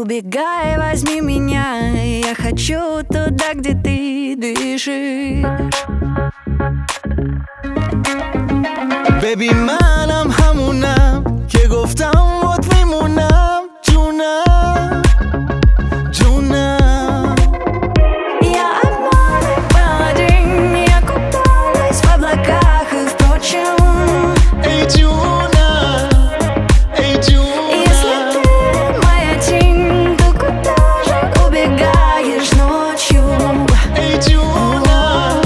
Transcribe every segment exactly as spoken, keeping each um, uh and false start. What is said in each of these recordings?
Убегай, возьми меня, я хочу туда, где ты дышишь. ببین منم همونم که گفتم وات میمونم جونم جونم. Я обманный парень, я купалась в облаках и впрочем. ای جونم ای Если جونم. ты моя тень, то куда же убегаешь ночью? ای جونم.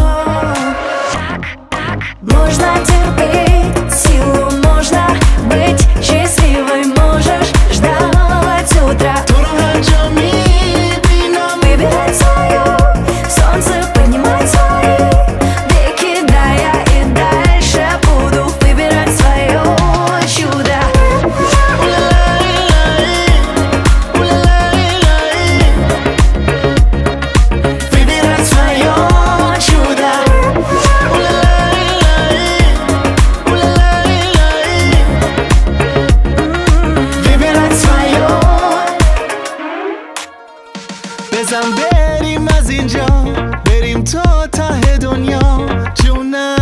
Можно терпеть силу, можно быть счастливой, можешь ждать утра. تو رو هر جا میبینم Выбирать свое, солнце поднимать свои веки, да я и дальше буду выбирать свое чудо. Выбирать свое чудо. Выбирать свое. بزن بریم از اینجا بریم تا ته دنیا جونم